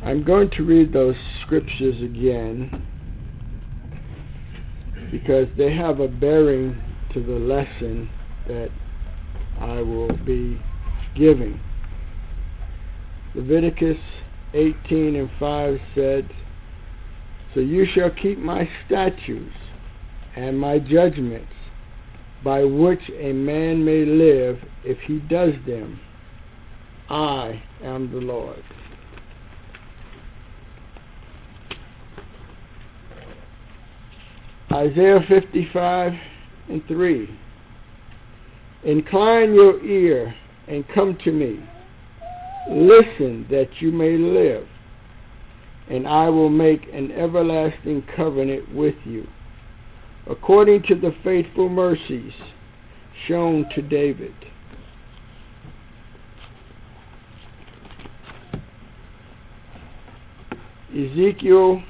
I'm going to read those scriptures again because they have a bearing to the lesson that I will be giving. Leviticus 18:5 said, "So you shall keep my statutes and my judgments, by which a man may live if he does them. I am the Lord." Isaiah 55:3, "Incline your ear and come to me. Listen that you may live, and I will make an everlasting covenant with you, according to the faithful mercies shown to David." Ezekiel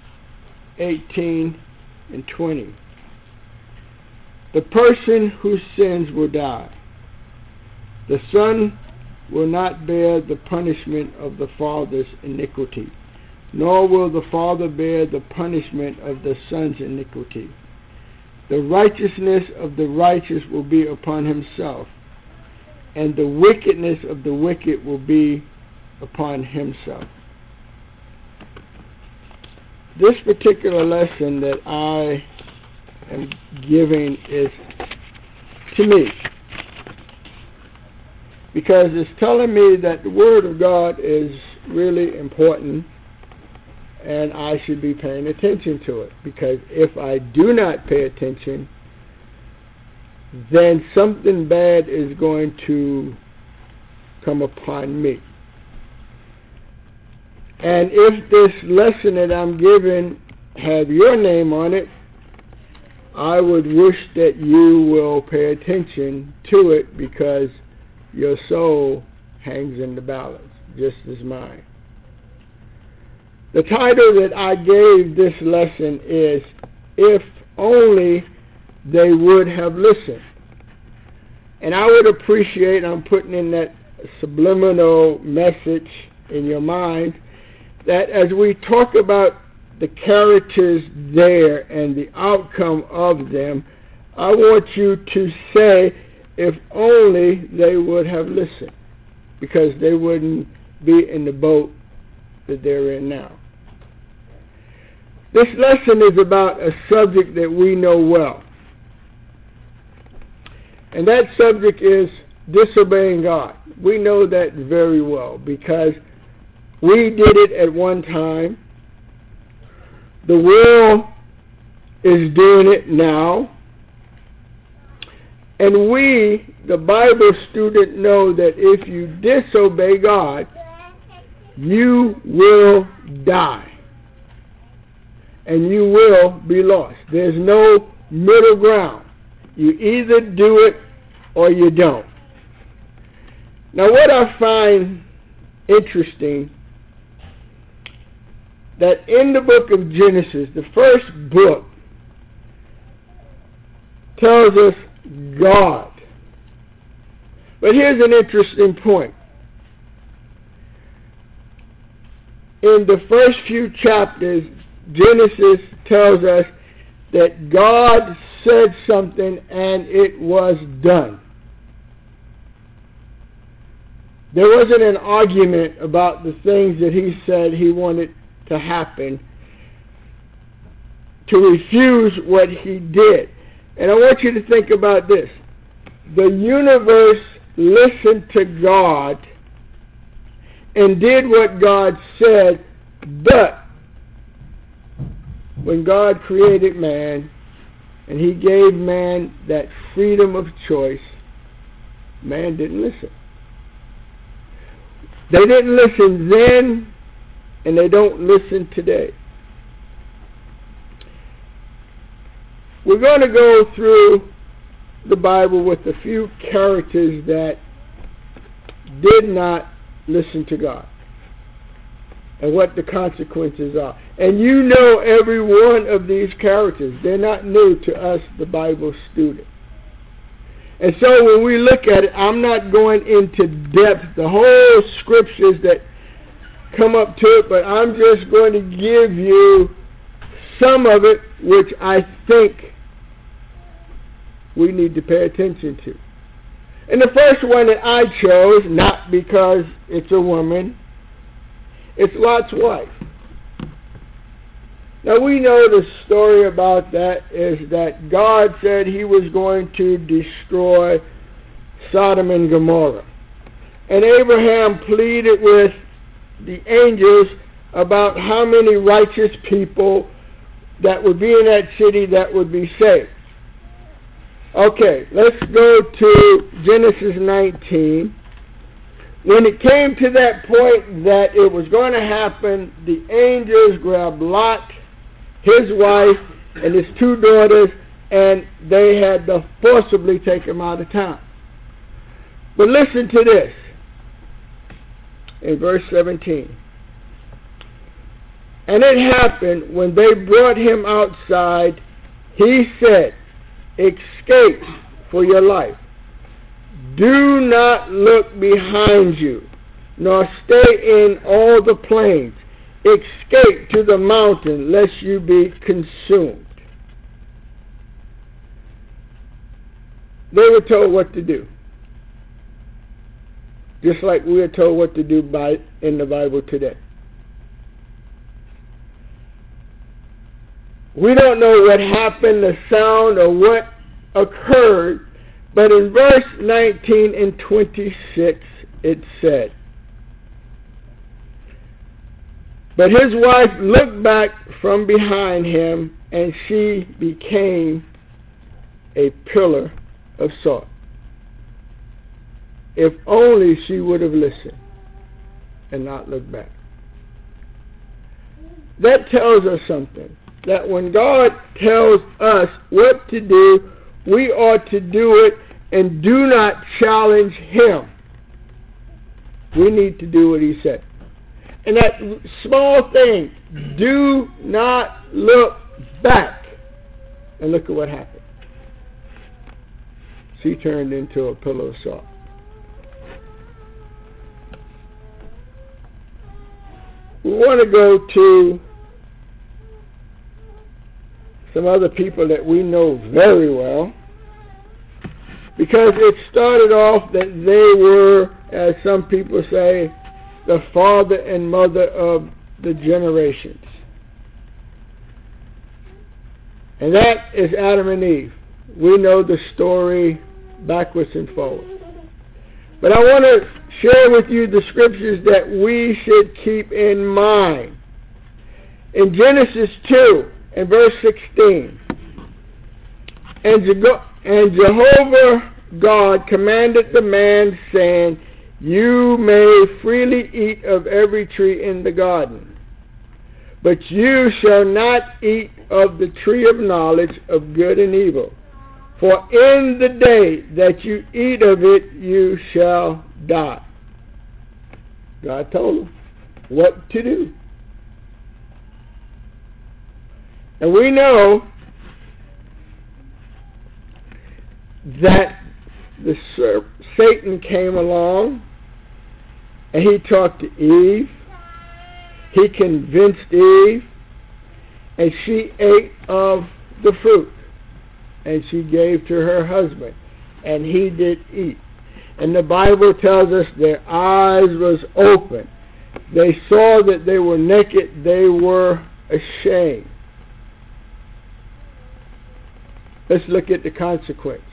18:20, "The person who sins will die. The son will not bear the punishment of the father's iniquity, nor will the father bear the punishment of the son's iniquity. The righteousness of the righteous will be upon himself, and the wickedness of the wicked will be upon himself." This particular lesson that I am giving is to me, because it's telling me that the Word of God is really important and I should be paying attention to it. Because if I do not pay attention, then something bad is going to come upon me. And if this lesson that I'm giving have your name on it, I would wish that you will pay attention to it, because your soul hangs in the balance, just as mine. The title that I gave this lesson is, "If Only They Would Have Listened." And I would appreciate, I'm putting in that subliminal message in your mind, that as we talk about the characters there and the outcome of them, I want you to say, if only they would have listened, because they wouldn't be in the boat that they're in now. This lesson is about a subject that we know well. And that subject is disobeying God. We know that very well, because we did it at one time. The world is doing it now. And we, the Bible student, know that if you disobey God, you will die. And you will be lost. There's no middle ground. You either do it or you don't. Now, what I find interesting, that in the book of Genesis, the first book, tells us God. But here's an interesting point. In the first few chapters, Genesis tells us that God said something and it was done. There wasn't an argument about the things that he said he wanted to happen to refuse what he did. And I want you to think about this. The universe listened to God and did what God said, but when God created man and he gave man that freedom of choice, man didn't listen. They didn't listen then, and they don't listen today. We're going to go through the Bible with a few characters that did not listen to God and what the consequences are. And you know every one of these characters. They're not new to us, the Bible student. And so when we look at it, I'm not going into depth. The whole scriptures that come up to it, but I'm just going to give you some of it, which I think we need to pay attention to. And the first one that I chose, not because it's a woman, it's Lot's wife. Now we know the story about that is that God said he was going to destroy Sodom and Gomorrah. And Abraham pleaded with the angels about how many righteous people that would be in that city that would be saved. Okay, let's go to Genesis 19. When it came to that point that it was going to happen, the angels grabbed Lot, his wife, and his 2 daughters, and they had to forcibly take him out of town. But listen to this. In verse 17. And it happened when they brought him outside, he said, escape for your life. Do not look behind you, nor stay in all the plains. Escape to the mountain, lest you be consumed. They were told what to do. Just like we are told what to do in the Bible today. We don't know what happened, the sound, or what occurred, but in verse 19 and 26 it said, but his wife looked back from behind him, and she became a pillar of salt. If only she would have listened and not looked back. That tells us something. That when God tells us what to do, we ought to do it and do not challenge him. We need to do what he said. And that small thing, do not look back. And look at what happened. She turned into a pillar of salt. We want to go to some other people that we know very well, because it started off that they were, as some people say, the father and mother of the generations. And that is Adam and Eve. We know the story backwards and forward. But I want to share with you the scriptures that we should keep in mind. In Genesis 2, in verse 16, and Jehovah God commanded the man, saying, you may freely eat of every tree in the garden, but you shall not eat of the tree of knowledge of good and evil. For in the day that you eat of it, you shall die. God told him what to do. And we know that Satan came along and he talked to Eve. He convinced Eve, and she ate of the fruit. And she gave to her husband, and he did eat. And the Bible tells us their eyes was open. They saw that they were naked. They were ashamed. Let's look at the consequence.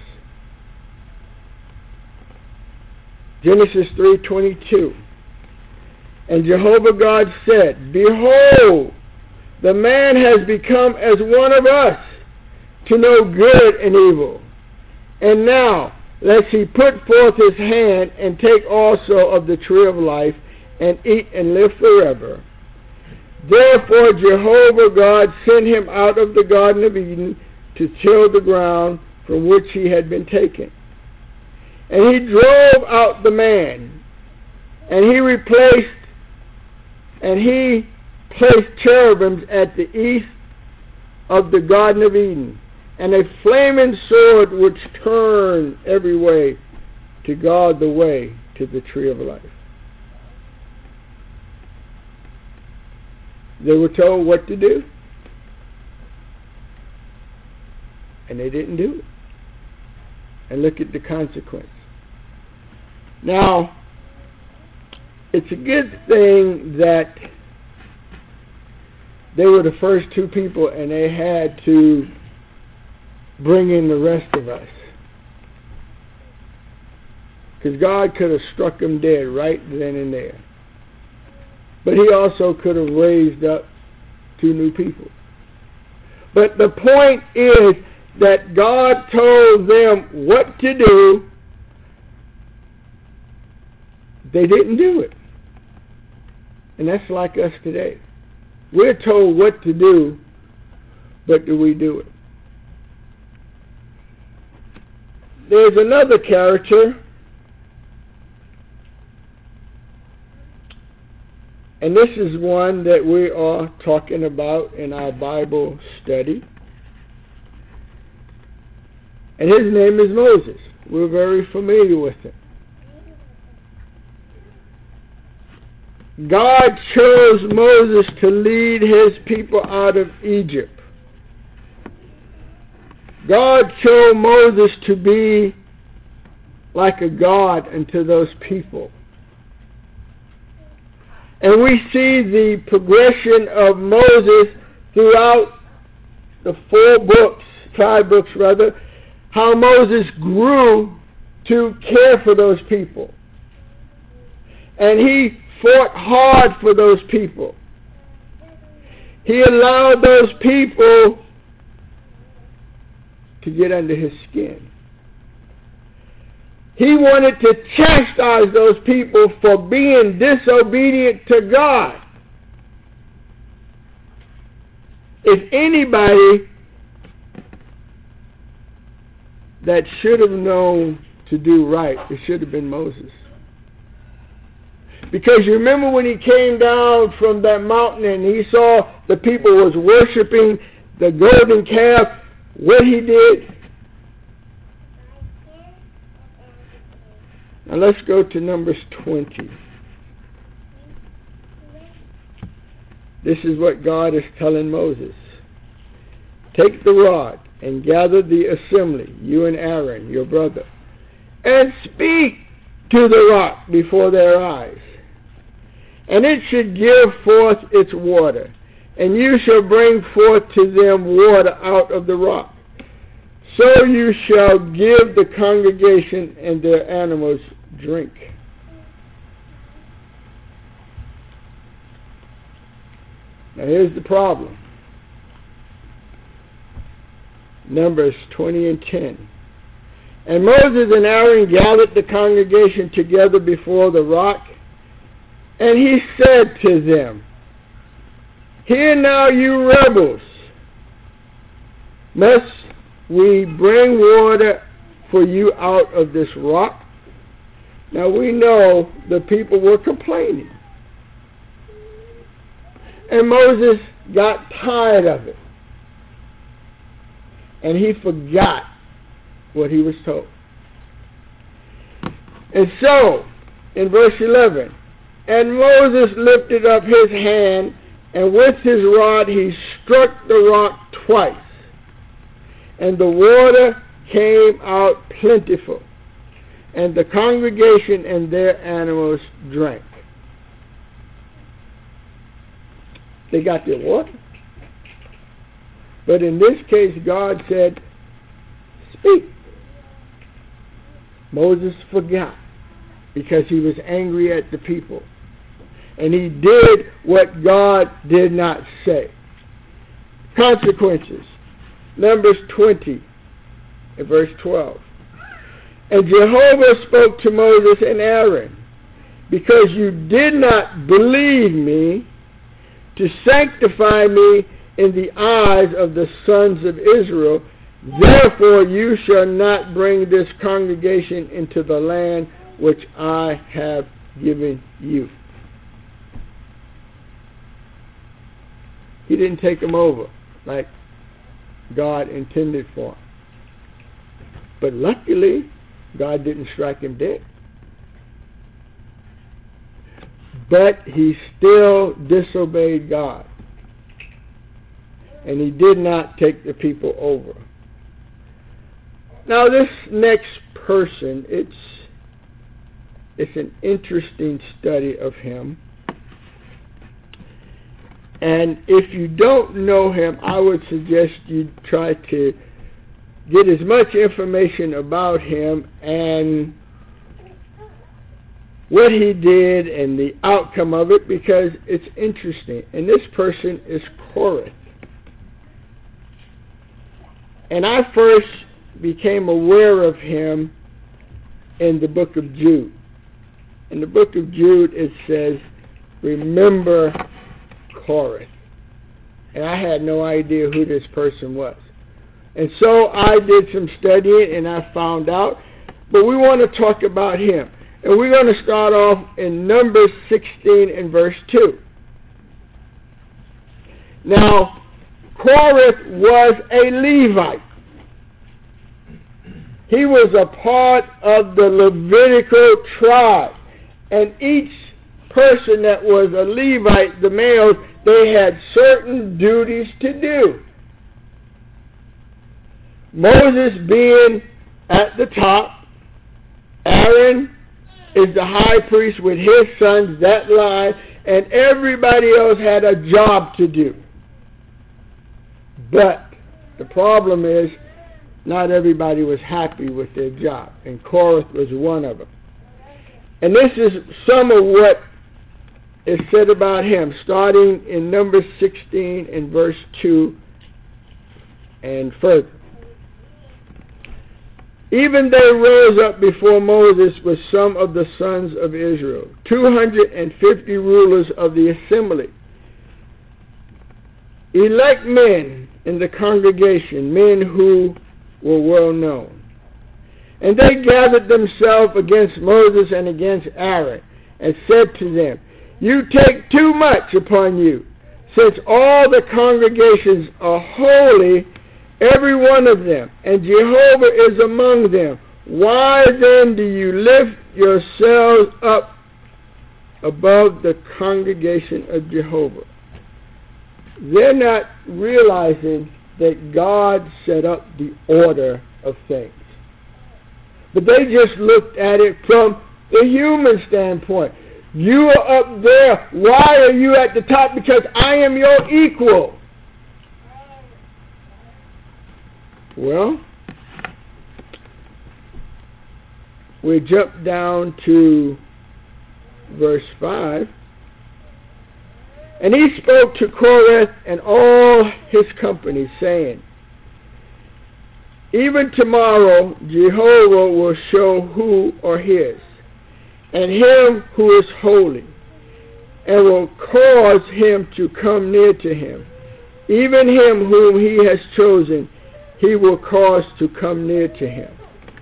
Genesis 3:22. And Jehovah God said, behold, the man has become as one of us, to know good and evil. And now, lest he put forth his hand and take also of the tree of life, and eat and live forever. Therefore Jehovah God sent him out of the Garden of Eden to till the ground from which he had been taken. And he drove out the man, and he placed cherubims at the east of the Garden of Eden, and a flaming sword which turned every way to guard the way to the tree of life. They were told what to do, and they didn't do it. And look at the consequence. Now, it's a good thing that they were the first two people and they had to bring in the rest of us. Because God could have struck them dead right then and there. But he also could have raised up two new people. But the point is that God told them what to do. They didn't do it. And that's like us today. We're told what to do, but do we do it? There's another character, and this is one that we are talking about in our Bible study. And his name is Moses. We're very familiar with him. God chose Moses to lead his people out of Egypt. God chose Moses to be like a God unto those people. And we see the progression of Moses throughout the 5 books, how Moses grew to care for those people. And he fought hard for those people. He allowed those people to get under his skin. He wanted to chastise those people for being disobedient to God. If anybody that should have known to do right, it should have been Moses. Because you remember when he came down from that mountain and he saw the people was worshiping the golden calf, what he did? Now let's go to Numbers 20. This is what God is telling Moses. Take the rod and gather the assembly, you and Aaron, your brother, and speak to the rock before their eyes. And it should give forth its water, and you shall bring forth to them water out of the rock. So you shall give the congregation and their animals drink. Now here's the problem. Numbers 20 and 10. And Moses and Aaron gathered the congregation together before the rock, and he said to them, Hear now, you rebels, must we bring water for you out of this rock? Now we know the people were complaining. And Moses got tired of it. And he forgot what he was told. And so, in verse 11, and Moses lifted up his hand, and with his rod he struck the rock twice, and the water came out plentiful, and the congregation and their animals drank. They got their water. But in this case, God said, speak. Moses forgot because he was angry at the people. And he did what God did not say. Consequences. Numbers 20, verse 12. And Jehovah spoke to Moses and Aaron, because you did not believe me to sanctify me in the eyes of the sons of Israel, therefore you shall not bring this congregation into the land which I have given you. He didn't take them over like God intended for him. But luckily, God didn't strike him dead. But he still disobeyed God. and he did not take the people over. Now this next person, it's an interesting study of him. And if you don't know him, I would suggest you try to get as much information about him and what he did and the outcome of it, because it's interesting. And this person is Korah. And I first became aware of him in the book of Jude. In the book of Jude it says, remember Korah. And I had no idea who this person was. And so I did some studying and I found out. But we want to talk about him. And we're going to start off in Numbers 16 and verse 2. Now, Korah was a Levite. He was a part of the Levitical tribe. And each person that was a Levite, the males, they had certain duties to do. Moses being at the top, Aaron is the high priest with his sons, that line, and everybody else had a job to do. But the problem is, not everybody was happy with their job, and Korah was one of them. And this is some of what is said about him, starting in Numbers 16 and verse 2 and further. Even they rose up before Moses with some of the sons of Israel, 250 rulers of the assembly, elect men in the congregation, men who were well known. And they gathered themselves against Moses and against Aaron, and said to them, you take too much upon you, since all the congregations are holy, every one of them, and Jehovah is among them. Why then do you lift yourselves up above the congregation of Jehovah? They're not realizing that God set up the order of things. But they just looked at it from the human standpoint. You are up there. Why are you at the top? Because I am your equal. Well, we jump down to verse 5. And he spoke to Korah and all his company, saying, even tomorrow Jehovah will show who are his, and him who is holy, and will cause him to come near to him. Even him whom he has chosen, he will cause to come near to him.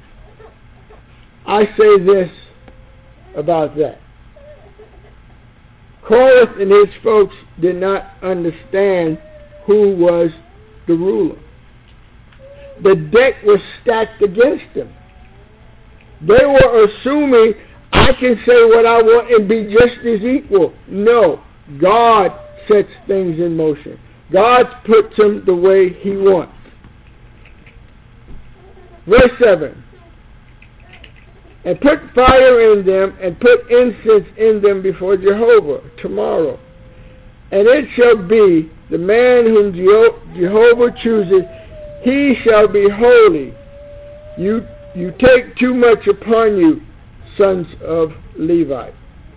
I say this about that. Korah and his folks did not understand who was the ruler. The deck was stacked against them. They were assuming, I can say what I want and be just as equal. No, God sets things in motion. God puts them the way he wants. Verse 7. And put fire in them, and put incense in them before Jehovah tomorrow. And it shall be, the man whom Jehovah chooses, he shall be holy. You take too much upon you, sons of Levi.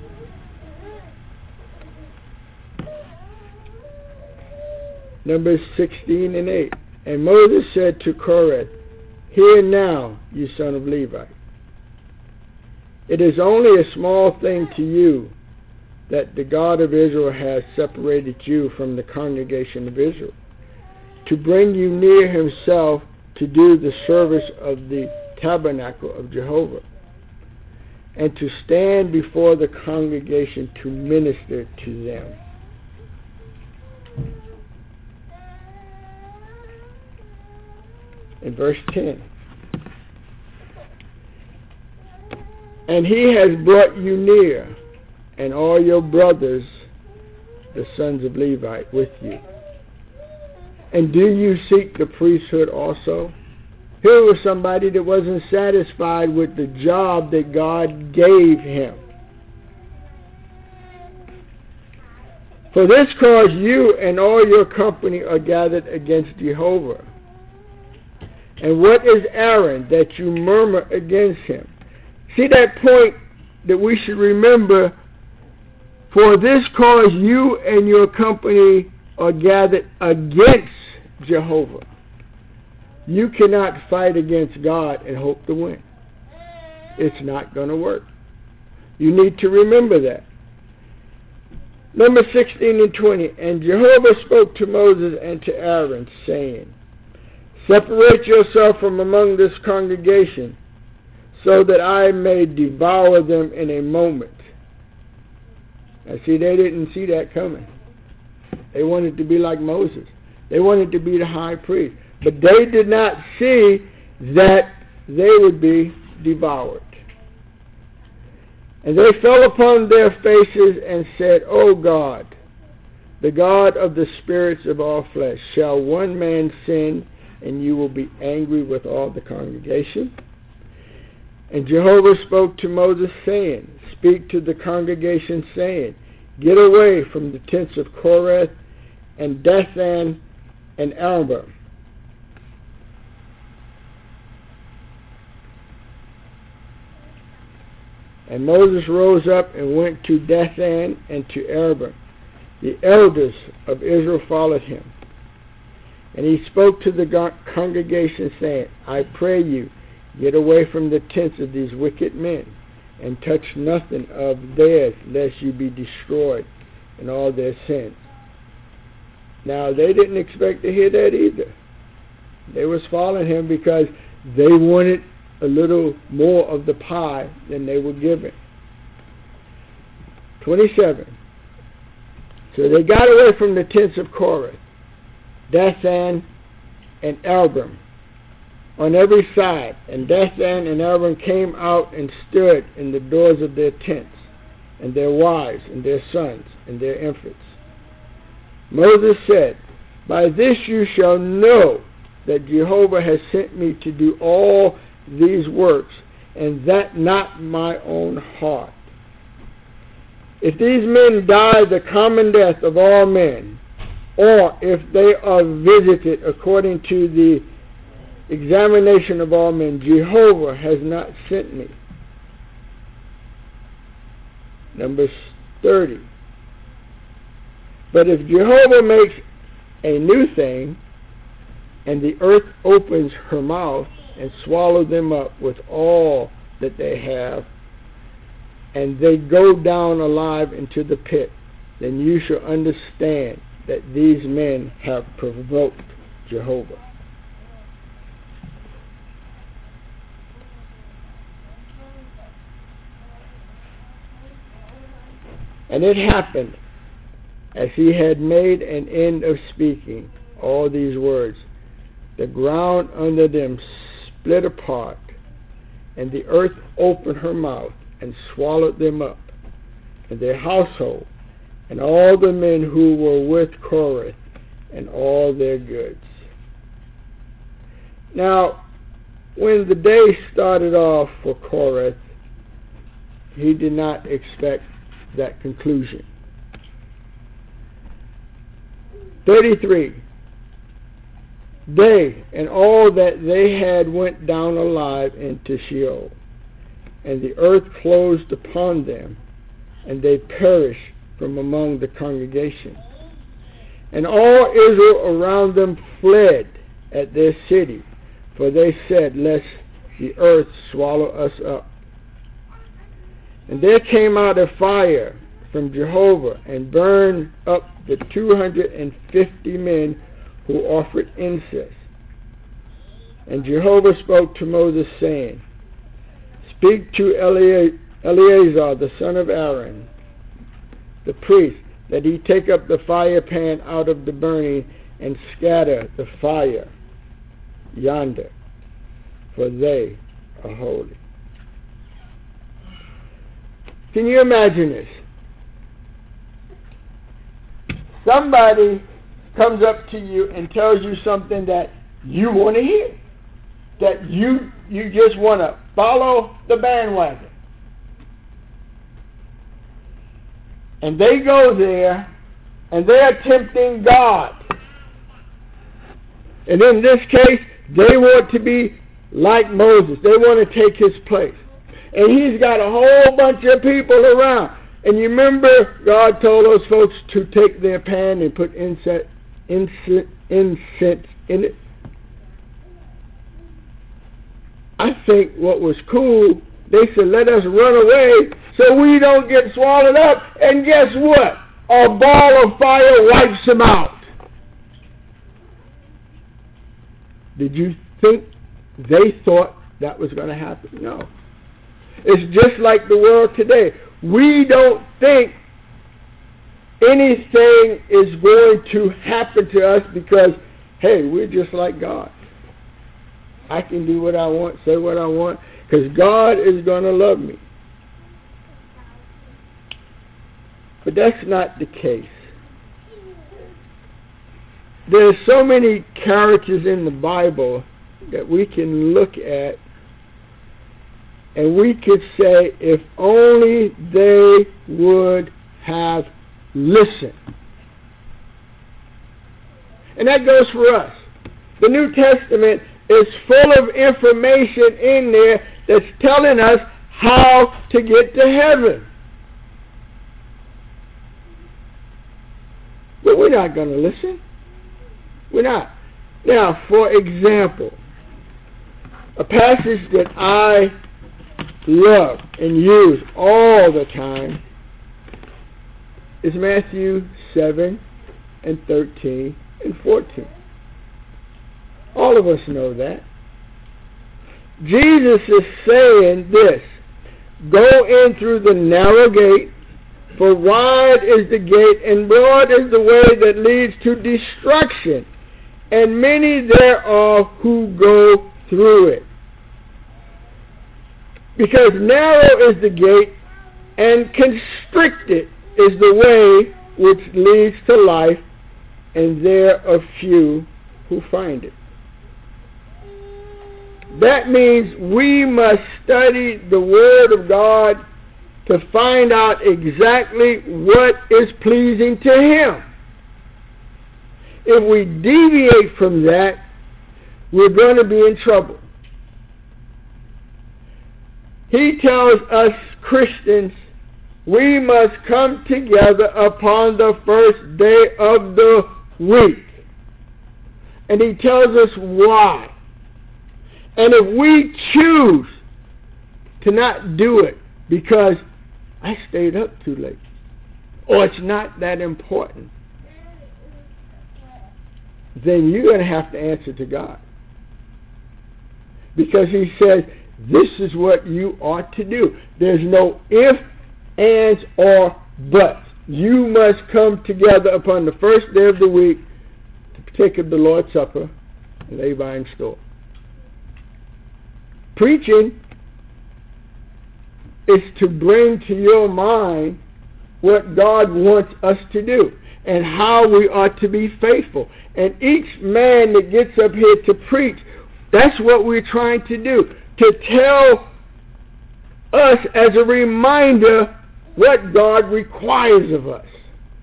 Numbers 16 and 8. And Moses said to Korah, hear now, you son of Levi. It is only a small thing to you that the God of Israel has separated you from the congregation of Israel, to bring you near himself to do the service of the tabernacle of Jehovah, and to stand before the congregation to minister to them. In verse 10. And he has brought you near, and all your brothers, the sons of Levi, with you. And do you seek the priesthood also? Here was somebody that wasn't satisfied with the job that God gave him. For this cause you and all your company are gathered against Jehovah. And what is Aaron that you murmur against him? See that point that we should remember. For this cause you and your company are gathered against Jehovah. You cannot fight against God and hope to win. It's not going to work. You need to remember that. Number 16 and 20. And Jehovah spoke to Moses and to Aaron, saying, Separate yourself from among this congregation, so that I may devour them in a moment. Now see, they didn't see that coming. They wanted to be like Moses. They wanted to be the high priest. But they did not see that they would be devoured. And they fell upon their faces and said, O God, the God of the spirits of all flesh, shall one man sin, and you will be angry with all the congregation? And Jehovah spoke to Moses, saying, Speak to the congregation, saying, Get away from the tents of Korah and Dathan and Abiram. And Moses rose up and went to Dathan and to Abiram. The elders of Israel followed him. And he spoke to the congregation, saying, I pray you, get away from the tents of these wicked men, and touch nothing of theirs, lest you be destroyed in all their sins. Now, they didn't expect to hear that either. They was following him because they wanted a little more of the pie than they were given. 27. So they got away from the tents of Korah, Dathan and Abiram on every side. And Dathan and Abiram came out and stood in the doors of their tents, and their wives and their sons and their infants. Moses said, By this you shall know that Jehovah has sent me to do all these works, and that not my own heart. If these men die the common death of all men, or if they are visited according to the examination of all men, Jehovah has not sent me. Number 30. But if Jehovah makes a new thing, and the earth opens her mouth and swallow them up with all that they have, and they go down alive into the pit, then you shall understand that these men have provoked Jehovah. And it happened, as he had made an end of speaking all these words, the ground under them split apart, and the earth opened her mouth and swallowed them up, and their household, and all the men who were with Korah, and all their goods. Now, when the day started off for Korah, he did not expect that conclusion. 33. They and all that they had went down alive into Sheol, and the earth closed upon them, and they perished from among the congregation. And all Israel around them fled at their city, for they said, Lest the earth swallow us up. And there came out a fire from Jehovah, and burned up the 250 men who offered incense. And Jehovah spoke to Moses, saying, Speak to Eleazar the son of Aaron, the priest, that he take up the fire pan out of the burning, and scatter the fire yonder, for they are holy. Can you imagine this? Somebody comes up to you and tells you something that you want to hear, that you just want to follow the bandwagon. And they go there, and they're tempting God. And in this case, they want to be like Moses. They want to take his place. And he's got a whole bunch of people around. And you remember God told those folks to take their pan and put incense in it. I think what was cool, they said, let us run away so we don't get swallowed up. And guess what? A ball of fire wipes them out. Did you think they thought that was going to happen? No. It's just like the world today. We don't think anything is going to happen to us because, hey, we're just like God. I can do what I want, say what I want, because God is going to love me. But that's not the case. There's so many characters in the Bible that we can look at, and we could say, if only they would have listened. And that goes for us. The New Testament is full of information in there that's telling us how to get to heaven. But we're not going to listen. We're not. Now, for example, a passage that I love and use all the time is Matthew 7 and 13 and 14. All of us know that. Jesus is saying this: go in through the narrow gate, for wide is the gate and broad is the way that leads to destruction, and many there are who go through it. Because narrow is the gate and constricted is the way which leads to life, and there are few who find it. That means we must study the Word of God to find out exactly what is pleasing to Him. If we deviate from that, we're going to be in trouble. He tells us Christians we must come together upon the first day of the week. And he tells us why. And if we choose to not do it because I stayed up too late, or it's not that important, then you're going to have to answer to God. Because he says, this is what you ought to do. There's no if, ands, or buts. You must come together upon the first day of the week to partake of the Lord's Supper and lay by in store. Preaching is to bring to your mind what God wants us to do and how we ought to be faithful. And each man that gets up here to preach, that's what we're trying to do, to tell us as a reminder what God requires of us.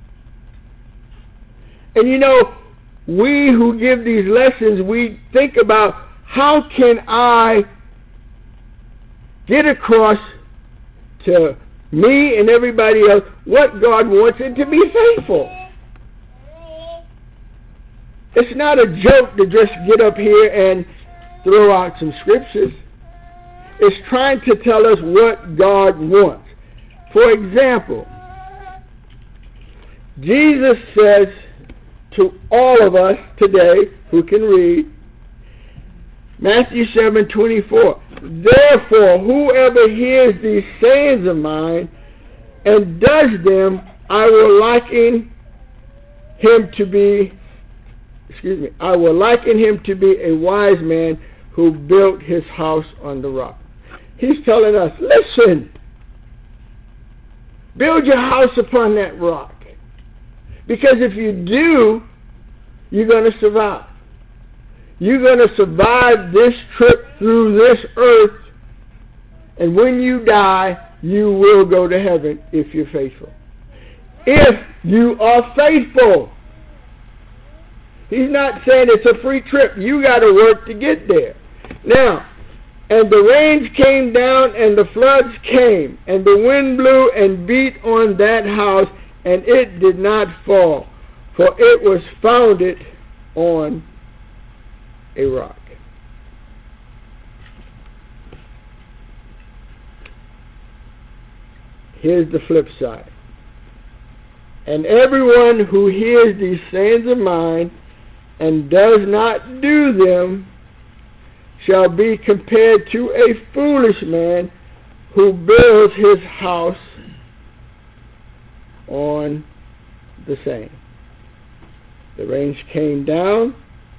And you know, we who give these lessons, we think about how can I get across to me and everybody else what God wants and to be faithful. It's not a joke to just get up here and throw out some scriptures. It's trying to tell us what God wants. For example, Jesus says to all of us today who can read, Matthew 7:24, therefore, whoever hears these sayings of mine and does them, I will liken him to be a wise man who built his house on the rock. He's telling us, listen, build your house upon that rock. Because if you do, You're going to survive. You're going to survive this trip through this earth, and when you die, you will go to heaven if you're faithful. If you are faithful. He's not saying it's a free trip. You got to work to get there. Now, and the rains came down, and the floods came, and the wind blew and beat on that house, and it did not fall, for it was founded on a rock. Here's the flip side. And everyone who hears these sayings of mine and does not do them shall be compared to a foolish man who builds his house on the sand. The rains came down,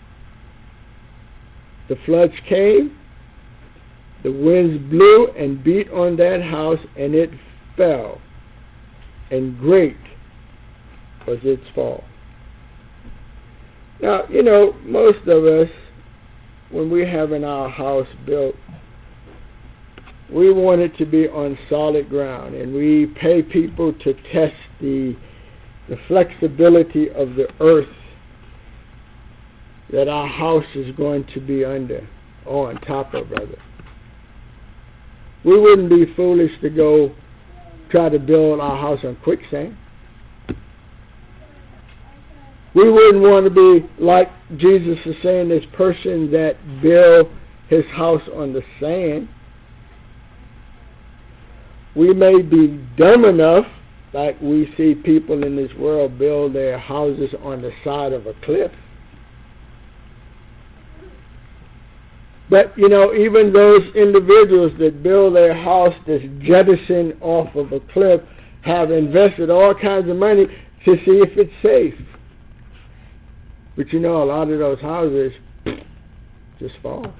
the floods came, the winds blew and beat on that house, and it fell, and great was its fall. Now, you know, most of us, when we're having our house built, we want it to be on solid ground, and we pay people to test the flexibility of the earth that our house is going to be on top of, rather. We wouldn't be foolish to go try to build our house on quicksand. We wouldn't want to be like Jesus is saying, this person that built his house on the sand. We may be dumb enough, like we see people in this world build their houses on the side of a cliff. But, you know, even those individuals that build their house that's jettisoned off of a cliff have invested all kinds of money to see if it's safe. But, you know, a lot of those houses just fall.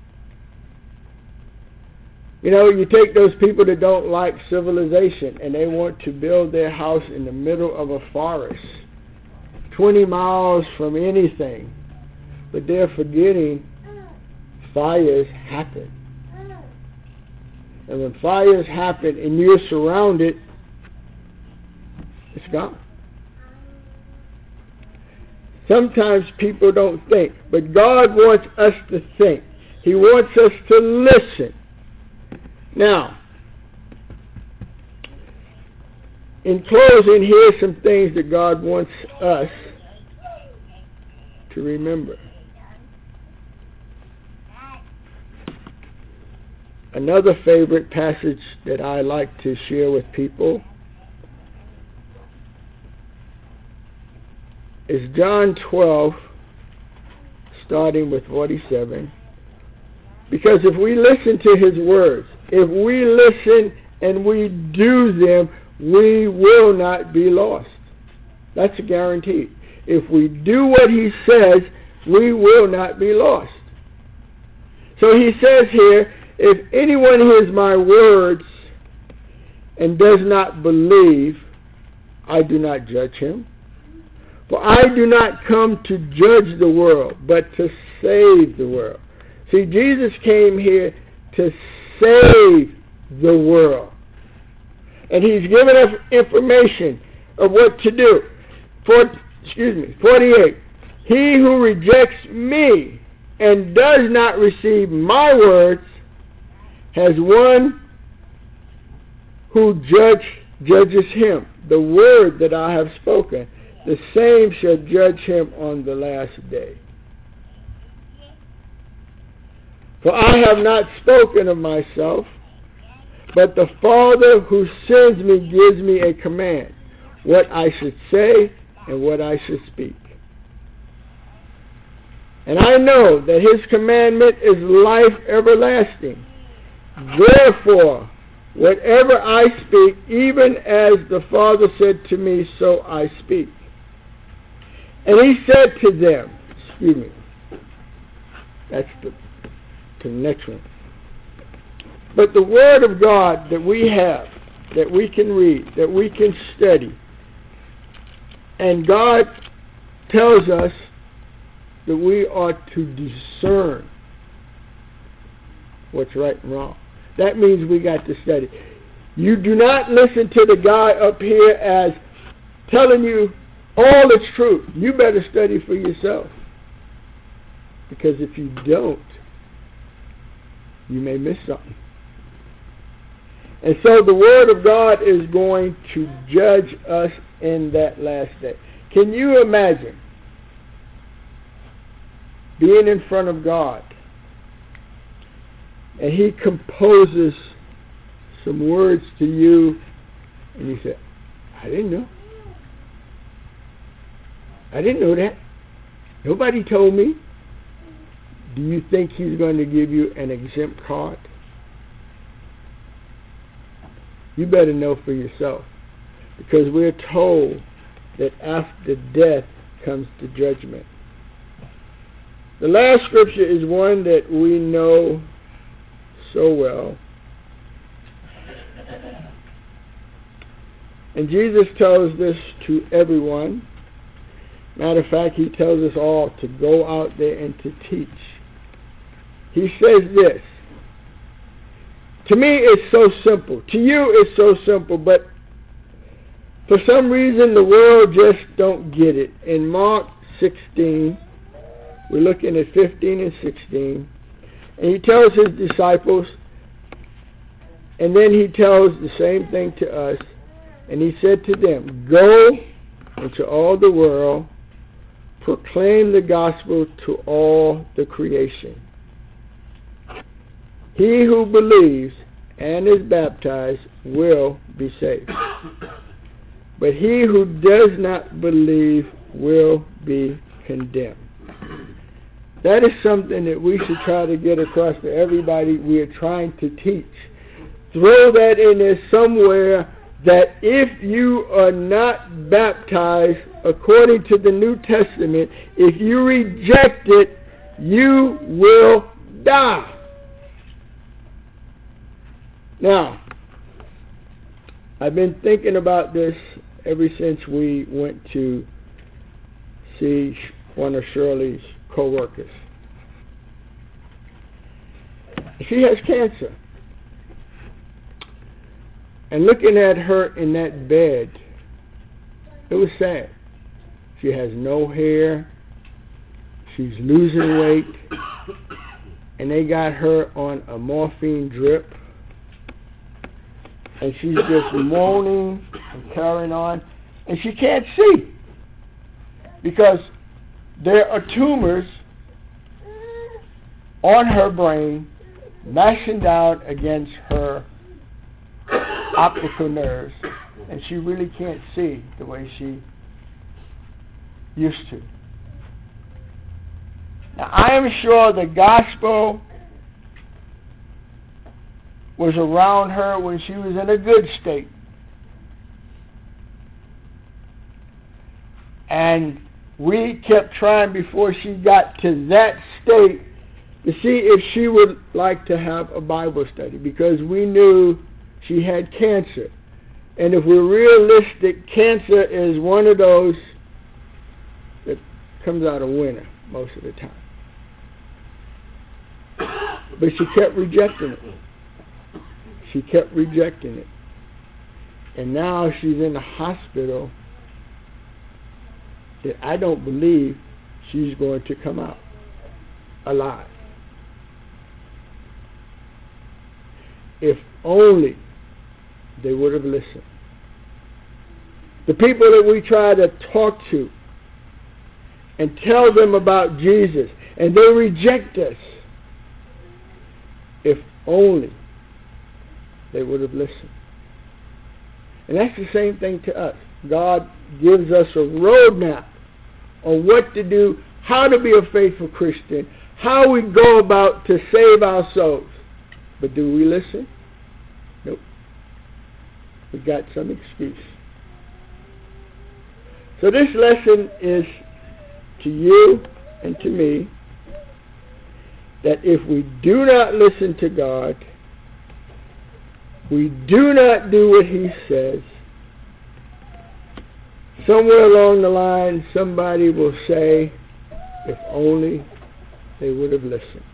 You know, you take those people that don't like civilization and they want to build their house in the middle of a forest, 20 miles from anything, but they're forgetting fires happen. And when fires happen and you're surrounded, it's gone. Sometimes people don't think, but God wants us to think. He wants us to listen. Now, in closing, here's some things that God wants us to remember. Another favorite passage that I like to share with people is John 12, starting with 47. Because if we listen to his words, if we listen and we do them, we will not be lost. That's a guarantee. If we do what he says, we will not be lost. So he says here, if anyone hears my words and does not believe, I do not judge him. For I do not come to judge the world, but to save the world. See, Jesus came here to save the world. And he's given us information of what to do. 48. He who rejects me and does not receive my words has one who judges him. The word that I have spoken, the same shall judge him on the last day. For I have not spoken of myself, but the Father who sends me gives me a command, what I should say and what I should speak. And I know that his commandment is life everlasting. Therefore, whatever I speak, even as the Father said to me, so I speak. And he said to them, that's the next one. But the Word of God that we have, that we can read, that we can study, and God tells us that we are to discern what's right and wrong. That means we got to study. You do not listen to the guy up here as telling you all its truth. You better study for yourself. Because if you don't, you may miss something. And so the Word of God is going to judge us in that last day. Can you imagine being in front of God and He composes some words to you and you say, I didn't know. I didn't know that. Nobody told me. Do you think He's going to give you an exempt card? You better know for yourself. Because we're told that after death comes the judgment. The last scripture is one that we know so well. And Jesus tells this to everyone. Matter of fact, He tells us all to go out there and to teach. He says this. To me, it's so simple. To you, it's so simple. But for some reason, the world just don't get it. In Mark 16, we're looking at 15 and 16. And He tells His disciples, and then He tells the same thing to us. And He said to them, go into all the world, proclaim the gospel to all the creation. He who believes and is baptized will be saved. But he who does not believe will be condemned. That is something that we should try to get across to everybody we are trying to teach. Throw that in there somewhere, that if you are not baptized according to the New Testament, if you reject it, you will die. Now, I've been thinking about this ever since we went to see one of Shirley's co-workers. She has cancer. And looking at her in that bed, it was sad. She has no hair. She's losing weight. And they got her on a morphine drip. And she's just moaning and carrying on. And she can't see. Because there are tumors on her brain mashing down against her optical nerves. And she really can't see the way she used to. Now, I am sure the gospel was around her when she was in a good state. And we kept trying before she got to that state to see if she would like to have a Bible study, because we knew she had cancer. And if we're realistic, cancer is one of those that comes out of winter most of the time. But she kept rejecting it. She kept rejecting it. And now she's in the hospital that I don't believe she's going to come out alive. If only they would have listened. The people that we try to talk to and tell them about Jesus, and they reject us. If only they would have listened. And that's the same thing to us. God gives us a roadmap on what to do, how to be a faithful Christian, how we go about to save our souls. But do we listen? Nope. We got some excuse. So this lesson is to you and to me, that if we do not listen to God, we do not do what He says, somewhere along the line somebody will say, If only they would have listened.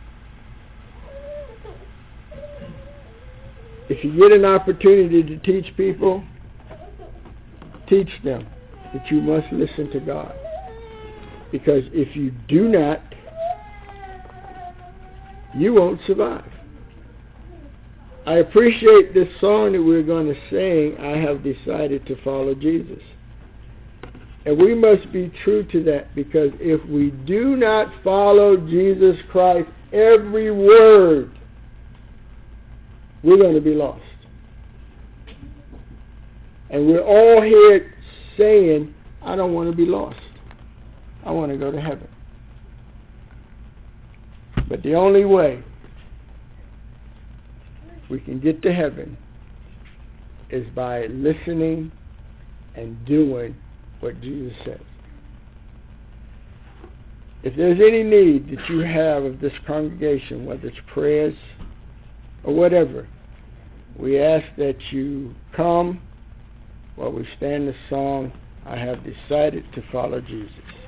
If you get an opportunity to teach people, teach them that you must listen to God. Because if you do not, you won't survive. I appreciate this song that we're going to sing, I Have Decided to Follow Jesus. And we must be true to that, because if we do not follow Jesus Christ, every word, we're going to be lost. And we're all here saying, I don't want to be lost. I want to go to heaven. But the only way we can get to heaven is by listening and doing what Jesus says. If there's any need that you have of this congregation, whether it's prayers or whatever, we ask that you come while we stand the song, I Have Decided to Follow Jesus.